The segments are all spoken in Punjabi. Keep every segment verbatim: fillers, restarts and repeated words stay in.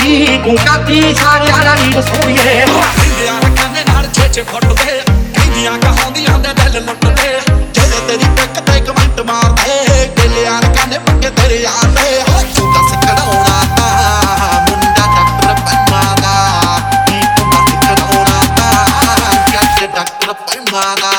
ਨੀ ਤੂੰ ਕਾਤੀ ਸਾਰਿਆਂ ਦਾ ਨੀ ਸੋਹਣੀਏ ਕਹਿੰਦਿਆਂ ਕਹਿੰਦੇ ਨਾਲ ਛੇਛੇ ਫੁੱਟਦੇ ਕਹਿੰਦੀਆਂ ਕਹਾਉਂਦੀਆਂ ਦੇ ਦਿਲ ਲੁੱਟਦੇ ਜਿਹੜੇ ਤੇਰੀ ਪਿੱਕ ਤੇ ਕਮੈਂਟ ਮਾਰਦੇ ਗਿੱਲਿਆਂ ਕਹਿੰਦੇ ਪੱਕੇ ਤੇਰੇ ਯਾਰ ਦੇ ਤੂੰ ਦੱਸ ਕਢਾਉਣਾ ਮੁੰਡਾ ਡਾਕਟਰ ਪੰਮਾ ਦਾ ਕੀ ਤੂੰ ਦੱਸ ਕਢਾਉਣਾ ਕਿ ਡਾਕਟਰ ਪੰਮਾ ਦਾ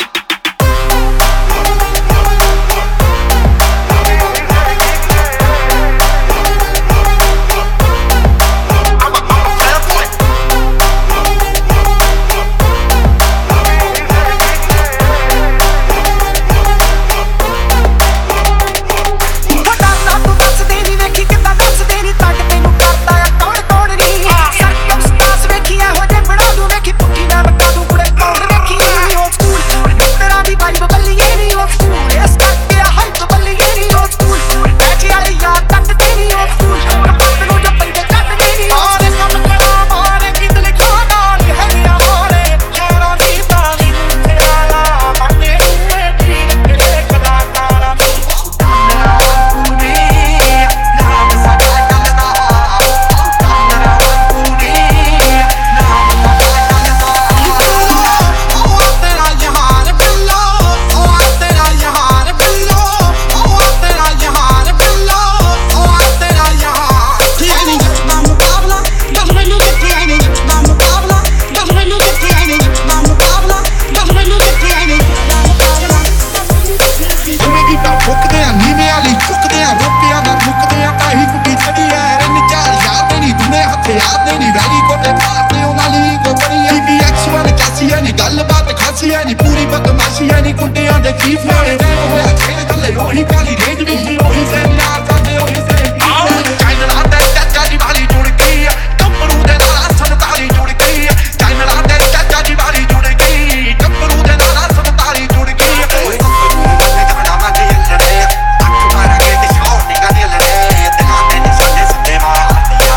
ਪੂਰੀ ਬਦਮਾਸ਼ੀਆਂ ਨੀ ਕੁੱਟਿਆਂ ਦੇ ਕੀ ਫਾਇਦੇ ਹੋਇਆ ਛੇੜ ਥੱਲੇ ਉਹੀ ਕਾਲੀ ਰੇਂਜ ਵਿੱਚ ਉਹੀ ਸੈਨਾਰ ਸਾਡੇ ਉਹੀ ਸੈਨਾਰ ਚਾਈਨਾ ਦੇ ਚਾਚਾ ਦੀ ਵਾਲੀ ਜੁੜ ਗਈ ਕੰਪਰੂ ਦੇ ਨਾਲ ਸੰਤਾਲੀ ਜੁੜ ਗਈ ਚਾਈਨਾ ਦੇ ਚਾਚਾ ਦੀ ਵਾਲੀ ਜੁੜ ਗਈ ਕੰਪਰੂ ਦੇ ਨਾਲ ਸੰਤਾਲੀ ਜੁੜ ਗਈ ਓਏ ਕੰਪਰੂ ਦੇ ਜਾਣਾ ਮੈਂ ਦੇ ਲੜੇ ਅੱਖ ਮਾਰ ਕੇ ਤੇ ਸ਼ੌਟ ਨਿਕਾ ਦੇ ਲੜੇ ਦਿਲਾਂ ਦੇ ਨਿਸ਼ਾਨੇ ਸਿੱਧੇ ਮਾਰਦੀਆਂ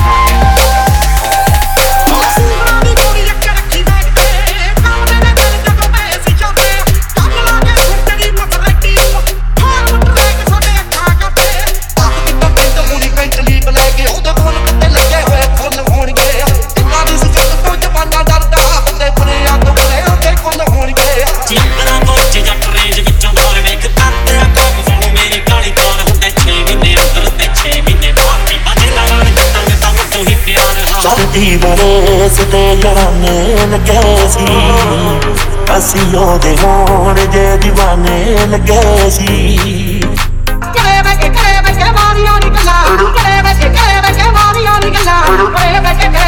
ਚੜਦੀ ਬਰੇਸ ਤੇ ਜੜਾਨੇ ਲੱਗੇ ਸੀ ਅਸੀਂ ਉਹਦੇ ਹੋਣ ਜੇ دیਵਾਨੇ ਲੱਗੇ ਸੀ ਕਰੇ ਬੈਠੇ ਕਰੇ ਬੈਠੇ ਮਾਰੀਆਂ ਨੀ ਗੱਲਾਂ ਕਰੇ ਬੈਠੇ ਕਰੇ ਬੈਠੇ ਮਾਰੀਆਂ ਨੀ ਗੱਲਾਂ ਕਰੇ ਬੈਠੇ